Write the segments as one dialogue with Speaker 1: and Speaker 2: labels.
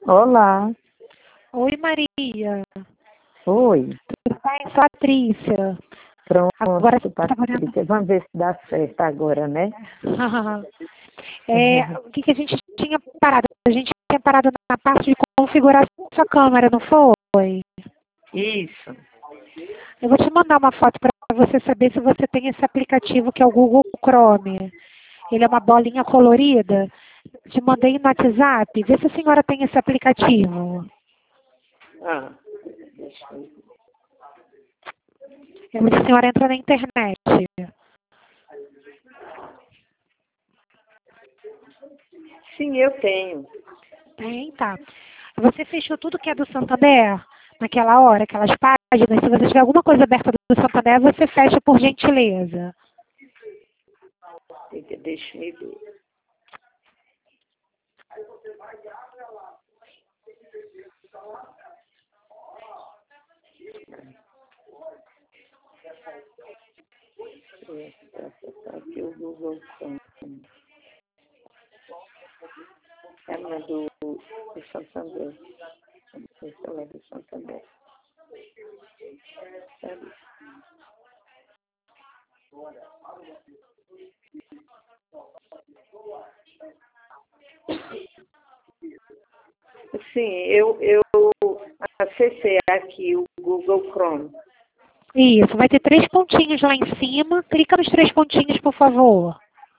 Speaker 1: Olá.
Speaker 2: Oi, Maria.
Speaker 1: Oi.
Speaker 2: Tudo bem? Sou a Patrícia. Agora
Speaker 1: Pronto,
Speaker 2: trabalhando.
Speaker 1: Patrícia. Vamos ver se dá certo agora, né?
Speaker 2: O que a gente tinha parado? A gente tinha parado na parte de configurar sua câmera, não foi?
Speaker 1: Isso.
Speaker 2: Eu vou te mandar uma foto para você saber se você tem esse aplicativo que é o Google Chrome. Ele é uma bolinha colorida. Te mandei no WhatsApp. Vê se a senhora tem esse aplicativo.
Speaker 1: Ah, deixa eu ver.
Speaker 2: Eu vou a senhora entra na internet.
Speaker 1: Sim, eu tenho.
Speaker 2: Tem, tá. Você fechou tudo que é do Santander naquela hora, aquelas páginas. Se você tiver alguma coisa aberta do Santander, você fecha por gentileza.
Speaker 1: Deixa eu ver. Tá aqui o Google Chrome. É uma do Santander. Essa é do Santander. Sabe? Sim, eu acessei aqui o Google Chrome.
Speaker 2: Isso, vai ter 3 pontinhos lá em cima. Clica nos 3 pontinhos, por favor.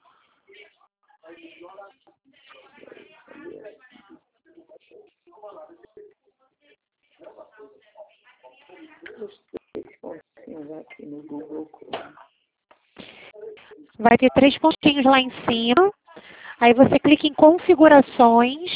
Speaker 1: Os 3 pontinhos aqui no Google Chrome.
Speaker 2: Vai ter 3 pontinhos lá em cima. Aí você clica em configurações.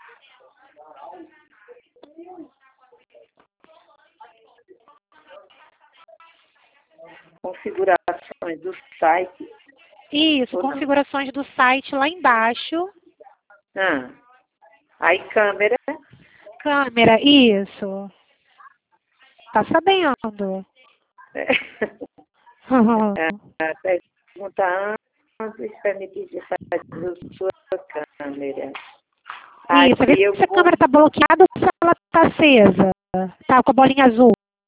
Speaker 1: Configurações do site.
Speaker 2: Isso,
Speaker 1: Ou não?
Speaker 2: configurações do site lá embaixo.
Speaker 1: Ah, aí câmera.
Speaker 2: Câmera, isso. Tá sabendo.
Speaker 1: A pergunta antes permite que faça sua câmera. Aí
Speaker 2: Isso, vê
Speaker 1: eu
Speaker 2: se a
Speaker 1: vou.
Speaker 2: câmera tá bloqueada ou se ela tá acesa. Tá com a bolinha azul.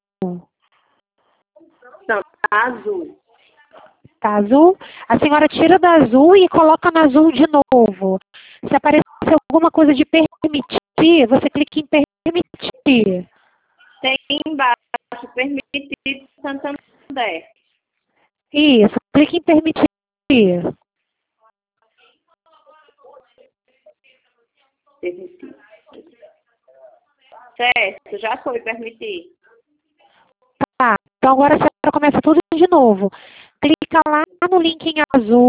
Speaker 1: Não, tá azul.
Speaker 2: Tá azul? A senhora tira da azul e coloca na azul de novo. Se aparecer alguma coisa de permitir, você clica em permitir.
Speaker 1: Tem embaixo permitido Santander.
Speaker 2: Isso, clica em permitir.
Speaker 1: Permitir. Certo, já foi permitir.
Speaker 2: Tá, então agora a senhora começa tudo de novo. Clica lá no link em azul,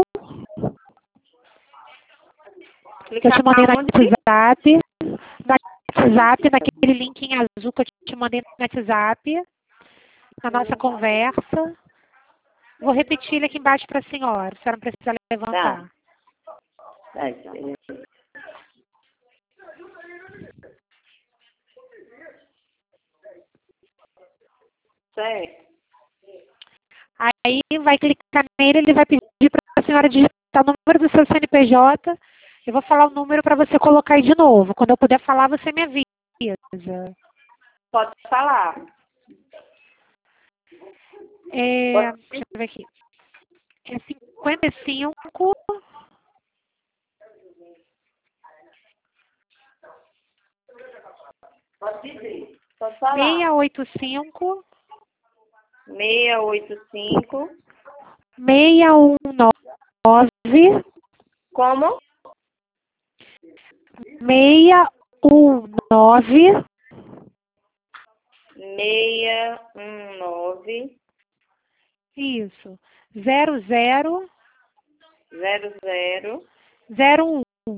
Speaker 2: que eu
Speaker 1: Clicar
Speaker 2: te mandei no
Speaker 1: onde?
Speaker 2: WhatsApp. No WhatsApp, naquele link em azul que eu te mandei no WhatsApp, na nossa conversa. Vou repetir ele aqui embaixo para a senhora não precisa levantar.
Speaker 1: Tá. Certo.
Speaker 2: Aí vai clicar nele, ele vai pedir para a senhora digitar o número do seu CNPJ. Eu vou falar o número para você colocar aí de novo. Quando eu puder falar, você me avisa.
Speaker 1: Pode falar.
Speaker 2: Deixa eu ver aqui. É 55
Speaker 1: Pode dizer. Pode falar.
Speaker 2: 685
Speaker 1: 685.
Speaker 2: 619
Speaker 1: Como?
Speaker 2: 619
Speaker 1: 619
Speaker 2: isso. 00
Speaker 1: 00
Speaker 2: 01.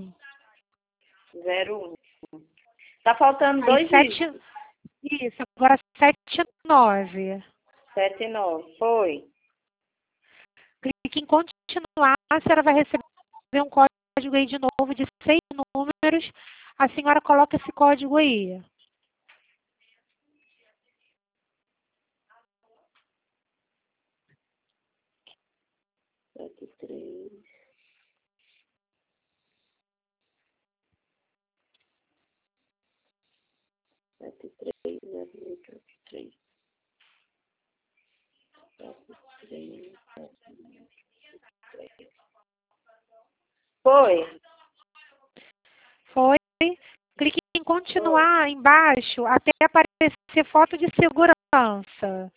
Speaker 1: 01. Tá faltando
Speaker 2: Aí
Speaker 1: dois dígitos.
Speaker 2: isso, agora 79.
Speaker 1: 79. Foi.
Speaker 2: Clique em continuar, a senhora vai receber um código aí de novo de 6 números. A senhora coloca esse código aí.
Speaker 1: Foi?
Speaker 2: Foi. Clique em continuar embaixo até aparecer foto de segurança.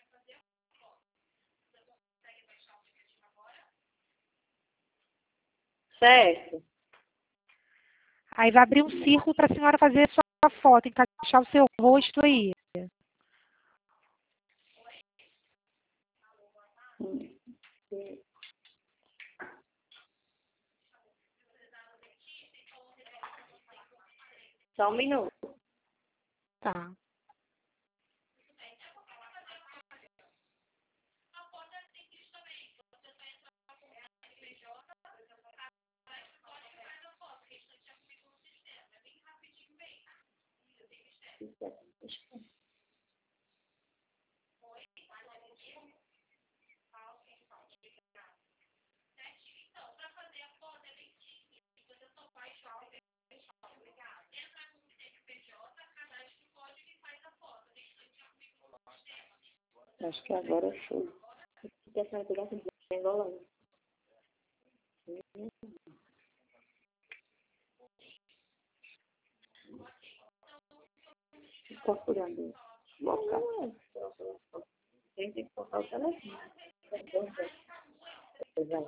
Speaker 1: Certo.
Speaker 2: Aí vai abrir um círculo para a senhora fazer a sua foto, encaixar o seu rosto aí.
Speaker 1: Só um minuto.
Speaker 2: Tá.
Speaker 1: Acho que agora foi. Deixa eu pegar esse engolando. Procurando local. Tem que colocar o telefone. Vai.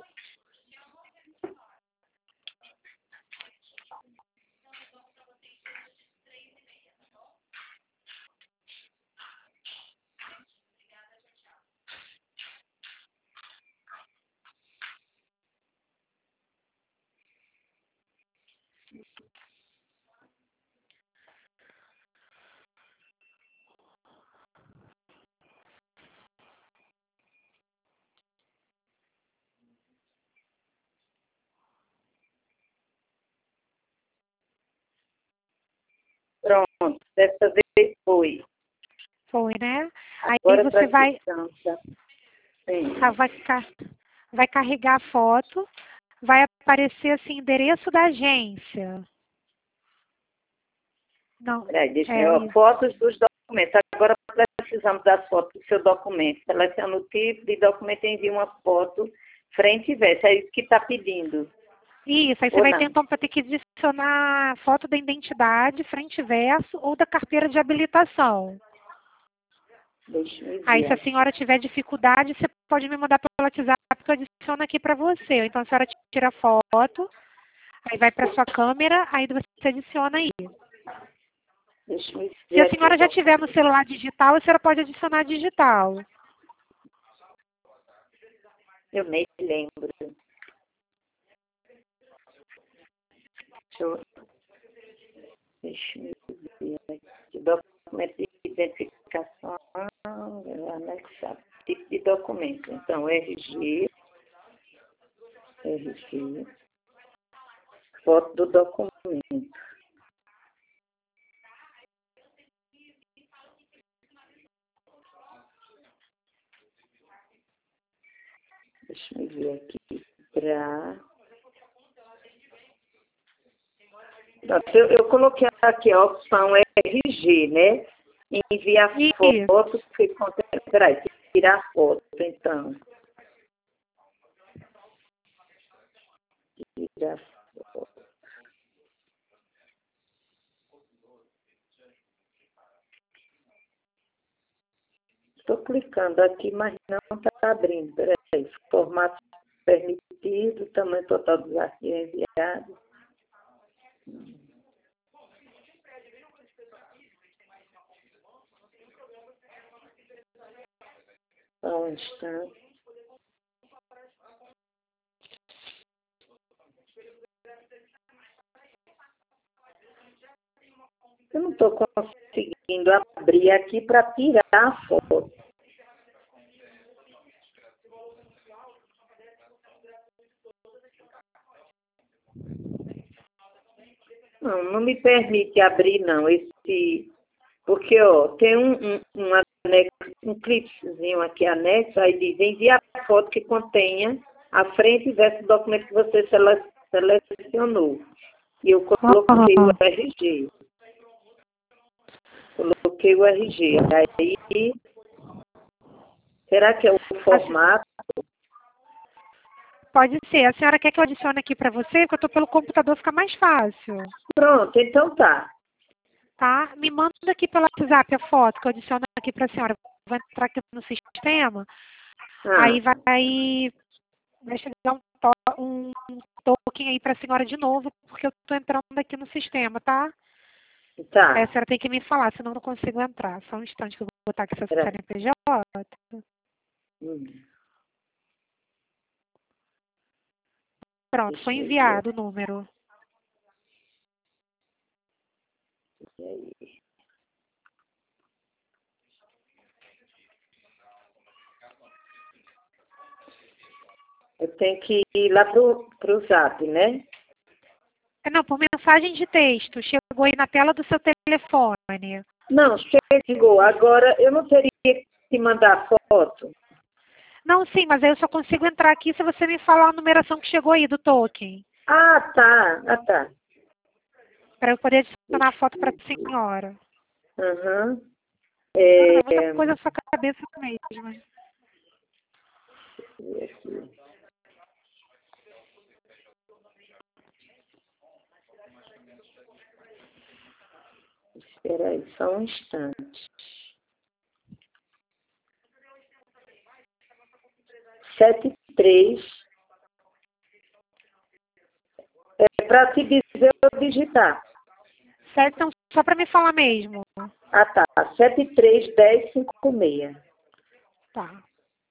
Speaker 1: Pronto, dessa vez foi.
Speaker 2: Foi, né? Aí
Speaker 1: Agora
Speaker 2: você vai,
Speaker 1: Sim.
Speaker 2: vai carregar a foto, vai aparecer assim, endereço da agência. Não,
Speaker 1: Peraí, deixa
Speaker 2: é
Speaker 1: eu
Speaker 2: isso.
Speaker 1: fotos dos documentos. Agora precisamos das fotos do seu documento. Seleciona o tipo de documento e envia uma foto frente e verso. É isso que está pedindo.
Speaker 2: Isso, aí você
Speaker 1: Ou
Speaker 2: vai
Speaker 1: não?
Speaker 2: então ter que adicionar foto da identidade, frente e verso, ou da carteira de habilitação.
Speaker 1: Deixa eu
Speaker 2: Aí, se
Speaker 1: ver.
Speaker 2: a senhora tiver dificuldade, você pode me mandar pelo WhatsApp que eu adiciono aqui para você. Ou então a senhora tira a foto, aí vai para sua câmera, aí você adiciona aí.
Speaker 1: Deixa eu
Speaker 2: Se
Speaker 1: ver
Speaker 2: a
Speaker 1: aqui.
Speaker 2: senhora já tiver no celular digital, a senhora pode adicionar digital.
Speaker 1: Eu nem lembro. Deixa eu ver aqui. Documento de identificação. Anexar. Tipo de documento. Então, RG. Foto do documento. Deixa eu ver aqui. Eu coloquei aqui a opção RG, né? Enviar
Speaker 2: Isso.
Speaker 1: foto. Peraí, tirar foto, então. Tirar foto. Estou clicando aqui, mas não está abrindo. Peraí, formato permitido, tamanho total dos arquivos enviados. Só um instante. Eu não estou conseguindo abrir aqui para tirar a foto. Não me permite abrir, não, porque, ó, tem um anexo, um clipezinho aqui anexo, aí diz enviar a foto que contenha a frente e verso do documento que você selecionou. E eu coloquei o RG. Coloquei o RG. Aí, será que é o formato?
Speaker 2: Pode ser. A senhora quer que eu adicione aqui para você? Porque eu estou pelo computador, fica mais fácil.
Speaker 1: Pronto, então tá.
Speaker 2: Tá? Me manda aqui pelo WhatsApp a foto que eu adiciono aqui para a senhora. Vou entrar aqui no sistema. Aí vai chegar um token aí para a senhora de novo, porque eu estou entrando aqui no sistema, tá?
Speaker 1: Tá.
Speaker 2: Aí a senhora tem que me falar, senão eu não consigo entrar. Só um instante que eu vou botar aqui seu CNPJ. Pronto, foi enviado o número.
Speaker 1: Eu tenho que ir lá pro Zap, né?
Speaker 2: Não, por mensagem de texto. Chegou aí na tela do seu telefone.
Speaker 1: Não, chegou. Agora, eu não teria que te mandar foto?
Speaker 2: Não, sim, mas aí eu só consigo entrar aqui se você me falar a numeração que chegou aí do token.
Speaker 1: Ah, tá.
Speaker 2: Para eu poder adicionar a foto para a senhora.
Speaker 1: Aham.
Speaker 2: É muita coisa na sua cabeça mesmo.
Speaker 1: Espera aí, só um instante. 73. É para te dizer eu digitar.
Speaker 2: Certo, então, só para me falar mesmo.
Speaker 1: Ah, tá. 731056.
Speaker 2: Tá.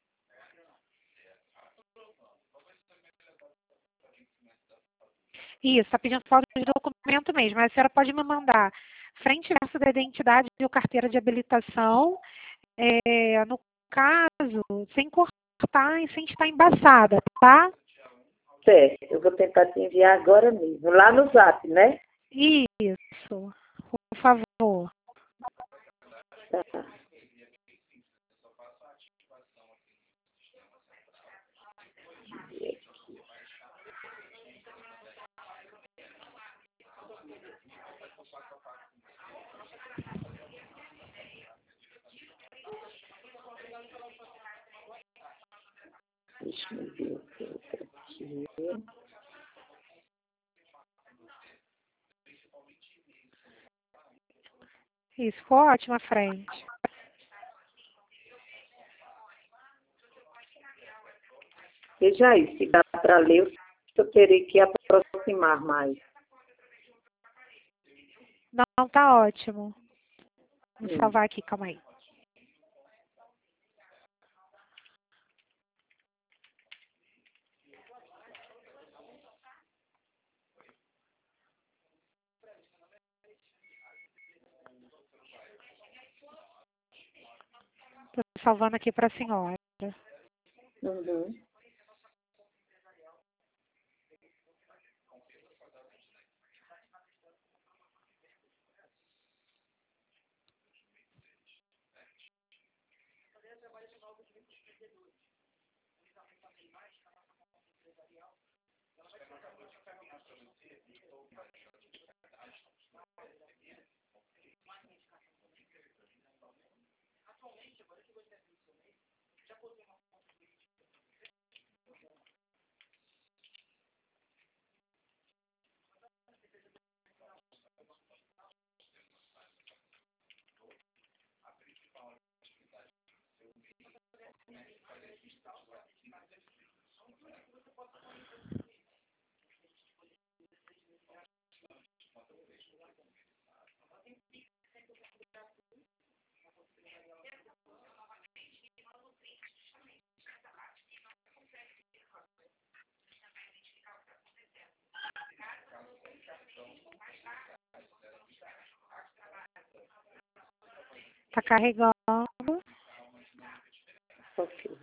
Speaker 2: Isso, está pedindo foto de documento mesmo. A senhora pode me mandar frente e verso da identidade e carteira de habilitação. No caso, sem cortar e sem estar embaçada, tá?
Speaker 1: Certo, eu vou tentar te enviar agora mesmo. Lá no Zap, né?
Speaker 2: Isso, por favor.
Speaker 1: Tá. Deixa eu ver aqui.
Speaker 2: Isso, ficou ótimo à frente.
Speaker 1: Veja aí, se dá para ler, eu terei que aproximar mais.
Speaker 2: Não, tá ótimo. Vou salvar aqui, calma aí. Estou salvando aqui para a senhora.
Speaker 1: Uhum.
Speaker 2: Está carregando.
Speaker 1: Ok.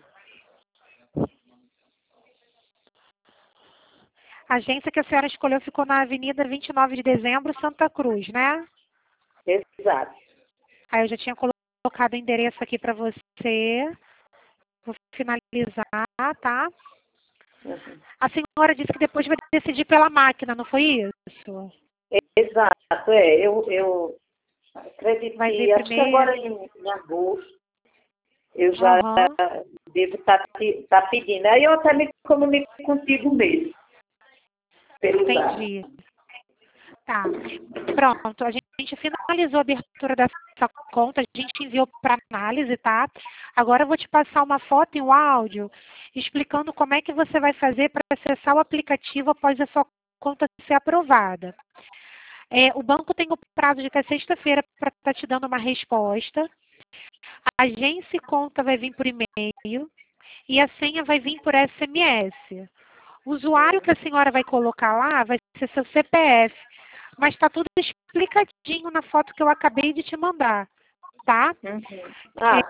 Speaker 2: A agência que a senhora escolheu ficou na Avenida 29 de Dezembro, Santa Cruz, né?
Speaker 1: Exato.
Speaker 2: Aí eu já tinha colocado o endereço aqui para você. Vou finalizar, tá?
Speaker 1: Uhum.
Speaker 2: A senhora disse que depois vai decidir pela máquina, não foi isso?
Speaker 1: Exato, eu acredito
Speaker 2: Vai
Speaker 1: que,
Speaker 2: ver
Speaker 1: acho que
Speaker 2: primeiro.
Speaker 1: agora em agosto, eu já devo estar pedindo. Aí eu até me comunico contigo mesmo.
Speaker 2: Entendi. Tá. Pronto, a gente finalizou a abertura dessa conta, a gente enviou para análise, tá? Agora eu vou te passar uma foto e um áudio explicando como é que você vai fazer para acessar o aplicativo após a sua conta ser aprovada. O banco tem o prazo de até sexta-feira para estar te dando uma resposta. A agência e conta vai vir por e-mail e a senha vai vir por SMS. O usuário que a senhora vai colocar lá vai ser seu CPF, mas está tudo explicadinho na foto que eu acabei de te mandar, tá?
Speaker 1: Tá.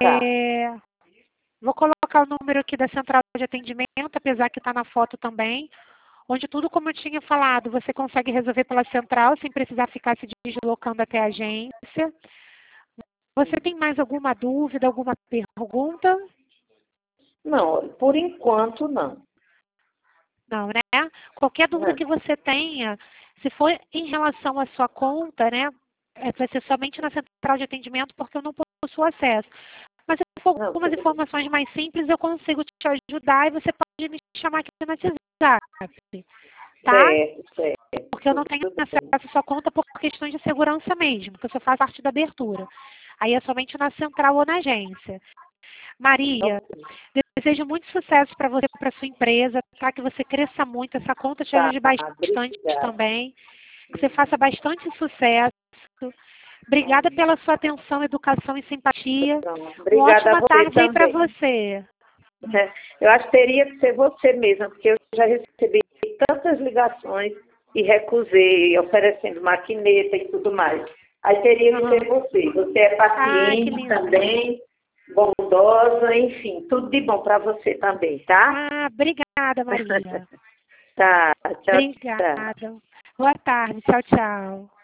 Speaker 2: Vou colocar o número aqui da central de atendimento, apesar que está na foto também, onde tudo, como eu tinha falado, você consegue resolver pela central sem precisar ficar se deslocando até a agência. Você tem mais alguma dúvida, alguma pergunta?
Speaker 1: Não, por enquanto não.
Speaker 2: Não, né? Qualquer dúvida que você tenha, se for em relação à sua conta, né? Vai ser somente na central de atendimento, porque eu não possuo acesso. Mas se for algumas informações mais simples, eu consigo te ajudar e você pode me chamar aqui no WhatsApp. Tá?
Speaker 1: Certo.
Speaker 2: Porque eu não tenho acesso à sua conta por questões de segurança mesmo, porque eu só faço parte da abertura. Aí é somente na central ou na agência. Maria, desejo muito sucesso para você e para sua empresa, tá? Que você cresça muito, essa conta te ajude bastante também, que você faça bastante sucesso. Obrigada pela sua atenção, educação e simpatia. Uma ótima tarde aí para você.
Speaker 1: Eu acho que teria que ser você mesma, porque eu já recebi tantas ligações e recusei, oferecendo maquineta e tudo mais. Aí teria que ser você. Você é paciente também, bondosa, enfim, tudo de bom para você também, tá?
Speaker 2: Obrigada, Maria.
Speaker 1: Tá, tchau.
Speaker 2: Obrigada. Boa tarde, tchau, tchau.